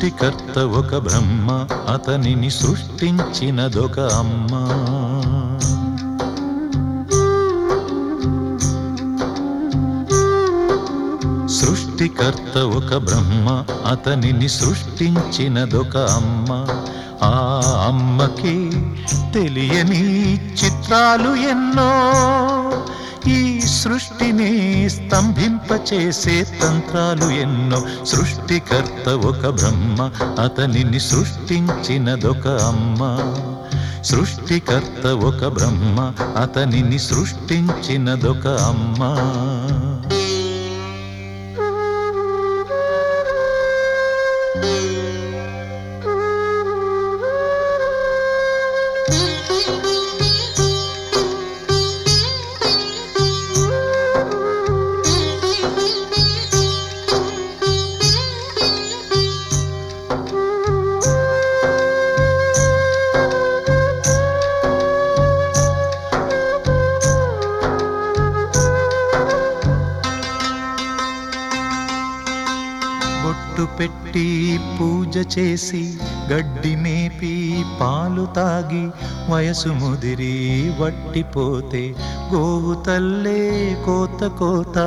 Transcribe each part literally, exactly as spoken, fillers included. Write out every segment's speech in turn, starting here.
సృష్టికర్త ఒక బ్రహ్మ, అతనిని సృష్టించినదొక అమ్మ. సృష్టికర్త ఒక బ్రహ్మ, అతనిని సృష్టించినదొక అమ్మ. ఆ అమ్మకి తెలియని చిత్రాలు ఎన్నో, ఈ సృష్టిని స్తంభింపచేసే తంత్రాలు ఎన్నో. సృష్టికర్త ఒక బ్రహ్మ, అతనిని సృష్టించినదొక అమ్మ. సృష్టికర్త ఒక బ్రహ్మ, అతనిని సృష్టించినదొక అమ్మ. బొట్టు పెట్టి పూజ చేసి గడ్డి మేపి పాలు తాగి వయసు ముదిరి వట్టిపోతే గోవు తల్లే కోత కోత.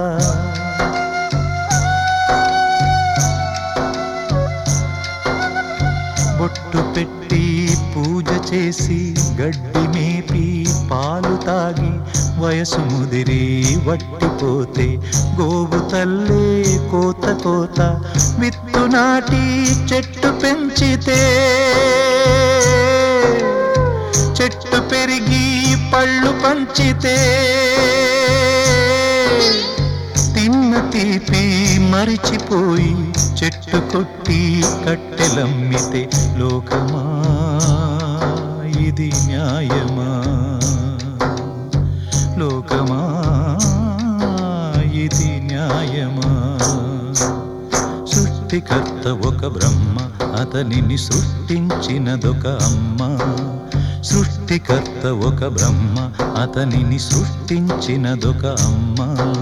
బొట్టు పెట్టి పూజ చేసి గడ్డి మేపి పాలు తాగి వయసు ముదిరి వట్టిపోతే గోవు తల్లే కోత కోత. విత్తు నాటి చెట్టు పెంచితే చెట్టు పెరిగి పళ్ళు పంచితే తిన్న తీపి మరిచిపోయి చెట్టు కొట్టి కట్టెలమ్మితే లోకమా ఇది న్యాయమా? లోకమా ఇది న్యాయమా? సృష్టికర్త ఒక బ్రహ్మ, అతనిని సృష్టించినదొక అమ్మ. సృష్టికర్త ఒక బ్రహ్మ, అతనిని సృష్టించినదొక అమ్మ.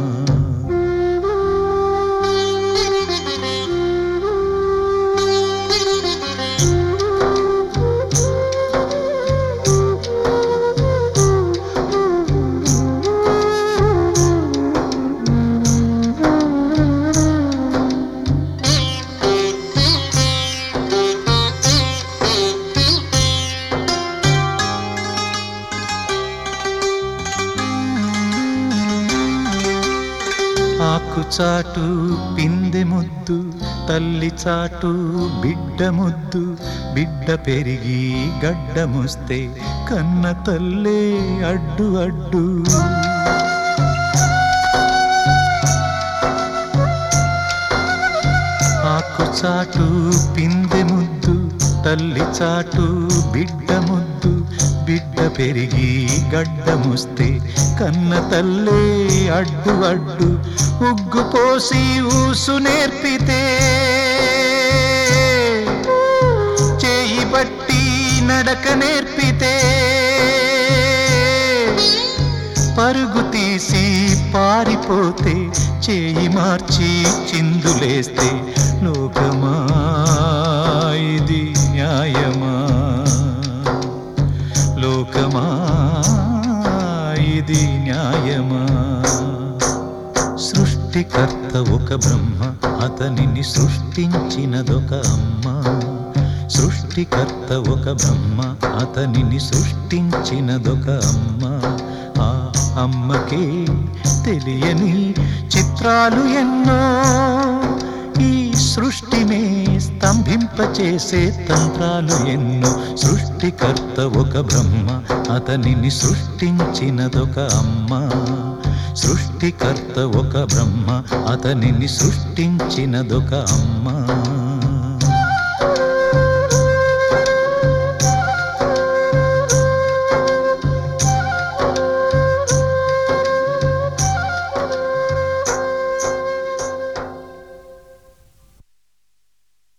ఆకు చాటు పిందె ముద్దు, తల్లి చాటు బిడ్డ ముద్దు. బిడ్డ పెరిగి గడ్డముస్తే కన్న తల్లే అడ్డు అడ్డు. ఆకు చాటు పిందె ముద్దు, తల్లి చాటు బిడ్డ ముద్దు. బిడ్డ పెరిగి గడ్డముస్తే కన్న తల్లే అడ్డు అడ్డు. ఉగ్గు పోసి ఊసు నేర్పితే చేయి బట్టి నడక నేర్పితే పరుగు తీసి పారిపోతే చేయి మార్చి చిందులేస్తే లోకమా ఇది న్యాయమా? లోకమా ఇది న్యాయమా? సృష్టికర్త ఒక బ్రహ్మ, అతనిని సృష్టించినదొక అమ్మ. సృష్టికర్త ఒక బ్రహ్మ, అతనిని సృష్టించినదొక అమ్మ. ఆ అమ్మకే తెలియని చిత్రాలు ఎన్నో, ఈ సృష్టినే స్తంభింపచేసే తంత్రాలు ఎన్నో. సృష్టికర్త ఒక బ్రహ్మ, అతనిని సృష్టించినదొక అమ్మ. సృష్టికర్త ఒక బ్రహ్మ, అతనిని సృష్టించినదొక అమ్మ.